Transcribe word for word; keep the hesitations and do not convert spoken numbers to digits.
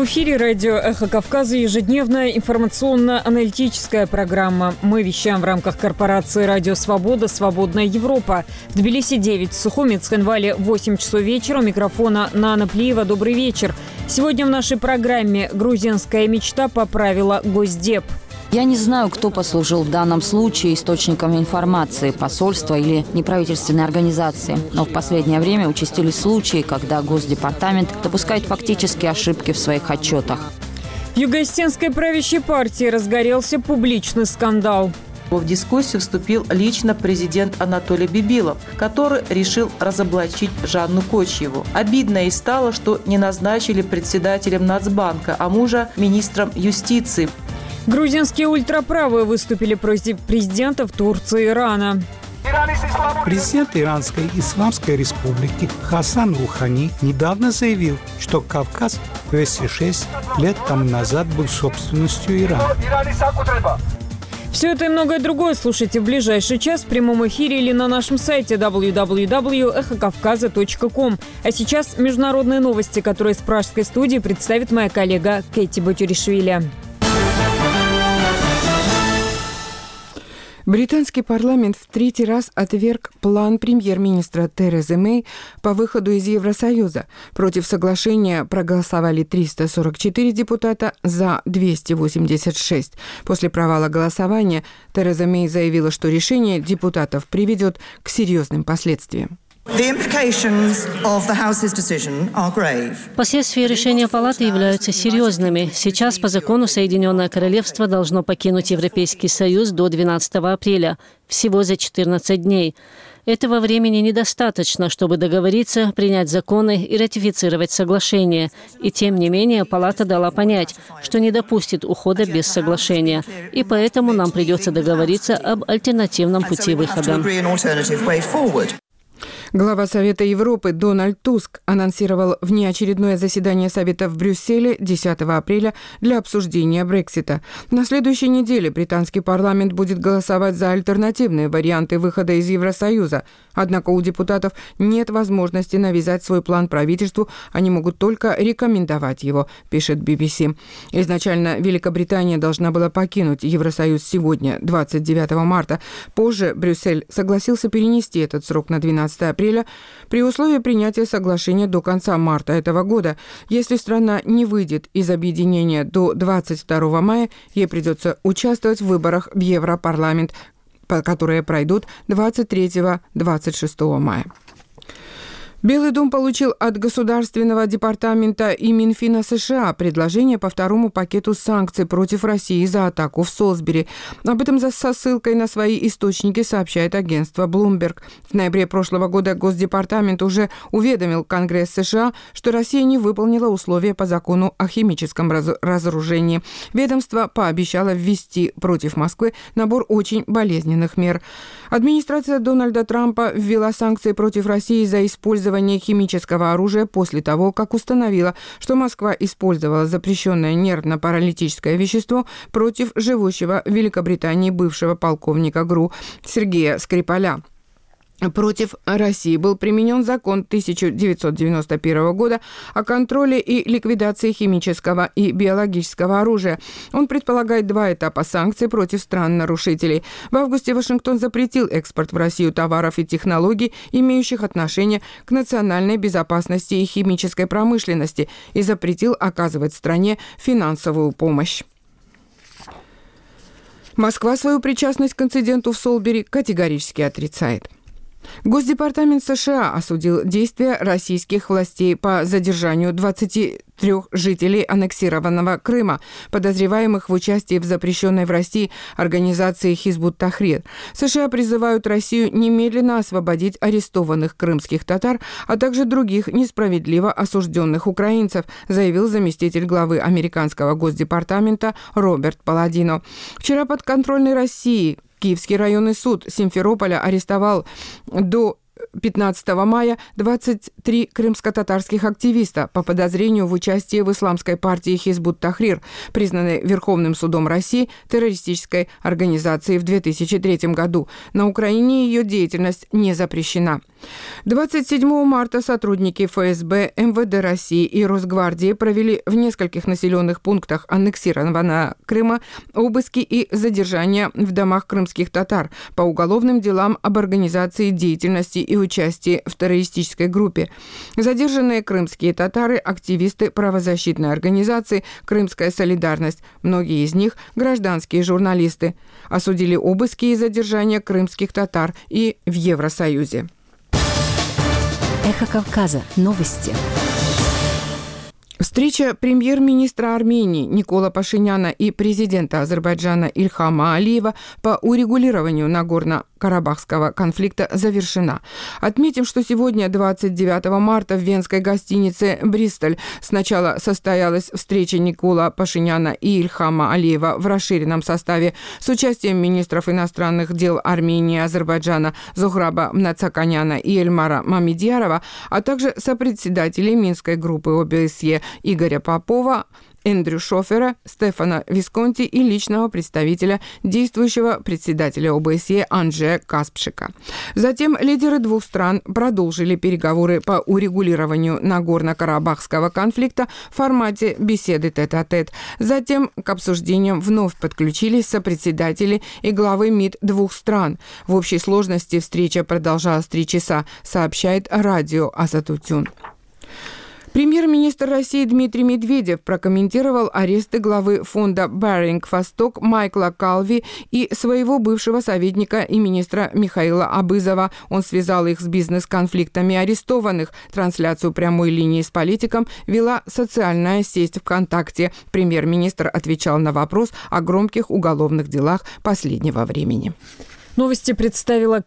эфире радио «Эхо Кавказа» ежедневная информационно-аналитическая программа. Мы вещаем в рамках корпорации «Радио Свобода. Свободная Европа». В Тбилиси девять, в Сухуми, Цхинвале восемь часов вечера. У микрофона Нана Плиева. Добрый вечер. Сегодня в нашей программе грузинская мечта поправила Госдеп. Я не знаю, кто послужил в данном случае источником информации, посольство или неправительственные организации. Но в последнее время участились случаи, когда Госдепартамент допускает фактические ошибки в своих отчетах. В Юго-Осетинской правящей партии разгорелся публичный скандал. В дискуссию вступил лично президент Анатолий Бибилов, который решил разоблачить Жанну Кочьеву. Обидно и стало, что не назначили председателем Нацбанка, а мужа министром юстиции. Грузинские ультраправые выступили против президентов Турции и Ирана. Президент Иранской Исламской Республики Хасан Рухани недавно заявил, что Кавказ двести шесть лет тому назад был собственностью Ирана. Все это и многое другое слушайте в ближайший час в прямом эфире или на нашем сайте дабл ю дабл ю дабл ю точка эхо кавказа точка ком. А сейчас международные новости, которые из пражской студии представит моя коллега Кэти Батюришвили. Британский парламент в третий раз отверг план премьер-министра Терезы Мэй по выходу из Евросоюза. Против соглашения проголосовали триста сорок четыре депутата, за двести восемьдесят шесть. После провала голосования Тереза Мэй заявила, что решение депутатов приведет к серьезным последствиям. Последствия решения Палаты являются серьезными. Сейчас по закону Соединенное Королевство должно покинуть Европейский Союз до двенадцатого апреля, всего за четырнадцать дней. Этого времени недостаточно, чтобы договориться, принять законы и ратифицировать соглашение. И тем не менее, Палата дала понять, что не допустит ухода без соглашения. И поэтому нам придется договориться об альтернативном пути выхода. Глава Совета Европы Дональд Туск анонсировал внеочередное заседание Совета в Брюсселе десятого апреля для обсуждения Брексита. На следующей неделе британский парламент будет голосовать за альтернативные варианты выхода из Евросоюза. Однако у депутатов нет возможности навязать свой план правительству, они могут только рекомендовать его, пишет би би си. Изначально Великобритания должна была покинуть Евросоюз сегодня, двадцать девятого марта. Позже Брюссель согласился перенести этот срок на двенадцатое апреля при условии принятия соглашения до конца марта этого года. Если страна не выйдет из объединения до двадцать второго мая, ей придется участвовать в выборах в Европарламент, которые пройдут двадцать третьего — двадцать шестого мая. Белый дом получил от Государственного департамента и Минфина США предложение по второму пакету санкций против России за атаку в Солсбери. Об этом со ссылкой на свои источники сообщает агентство Bloomberg. В ноябре прошлого года Госдепартамент уже уведомил Конгресс США, что Россия не выполнила условия по закону о химическом разоружении. Ведомство пообещало ввести против Москвы набор очень болезненных мер. Администрация Дональда Трампа ввела санкции против России за использование химического оружия после того, как установила, что Москва использовала запрещенное нервно-паралитическое вещество против живущего в Великобритании бывшего полковника ГРУ Сергея Скрипаля. Против России был применен закон тысяча девятьсот девяносто первого года о контроле и ликвидации химического и биологического оружия. Он предполагает два этапа санкций против стран-нарушителей. В августе Вашингтон запретил экспорт в Россию товаров и технологий, имеющих отношение к национальной безопасности и химической промышленности, и запретил оказывать стране финансовую помощь. Москва свою причастность к инциденту в Солсбери категорически отрицает. Госдепартамент США осудил действия российских властей по задержанию двадцати трёх жителей аннексированного Крыма, подозреваемых в участии в запрещенной в России организации Хизбут-Тахрир. США призывают Россию немедленно освободить арестованных крымских татар, а также других несправедливо осужденных украинцев, заявил заместитель главы американского Госдепартамента Роберт Паладино. Вчера подконтрольный России Киевский районный суд Симферополя арестовал до пятнадцатого мая двадцать три крымско-татарских активиста по подозрению в участии в исламской партии Хизбут-Тахрир, признанной Верховным судом России террористической организацией в две тысячи третьем году. На Украине ее деятельность не запрещена. двадцать седьмого марта сотрудники эф эс бэ, эм вэ дэ России и Росгвардии провели в нескольких населенных пунктах аннексированного Крыма обыски и задержания в домах крымских татар по уголовным делам об организации деятельности и участии в террористической группе. Задержанные крымские татары – активисты правозащитной организации «Крымская солидарность». Многие из них – гражданские журналисты. Осудили обыски и задержания крымских татар и в Евросоюзе. Эхо Кавказа. Новости. Встреча премьер-министра Армении Никола Пашиняна и президента Азербайджана Ильхама Алиева по урегулированию Нагорно-Карабахского конфликта завершена. Отметим, что сегодня, двадцать девятого марта, в венской гостинице «Бристоль» сначала состоялась встреча Никола Пашиняна и Ильхама Алиева в расширенном составе с участием министров иностранных дел Армении и Азербайджана Зухраба Мнацаканяна и Эльмара Мамедьярова, а также сопредседателей Минской группы о бэ эс е Игоря Попова, Эндрю Шофера, Стефана Висконти и личного представителя действующего председателя о бэ эс е Анджея Каспшика. Затем лидеры двух стран продолжили переговоры по урегулированию Нагорно-Карабахского конфликта в формате беседы тет-а-тет. Затем к обсуждениям вновь подключились сопредседатели и главы МИД двух стран. В общей сложности встреча продолжалась три часа, сообщает радио Азатутюн. Премьер-министр России Дмитрий Медведев прокомментировал аресты главы фонда «Баринг Восток» Майкла Калви и своего бывшего советника и министра Михаила Абызова. Он связал их с бизнес-конфликтами арестованных. Трансляцию прямой линии с политиком вела социальная сеть ВКонтакте. Премьер-министр отвечал на вопрос о громких уголовных делах последнего времени. Новости представила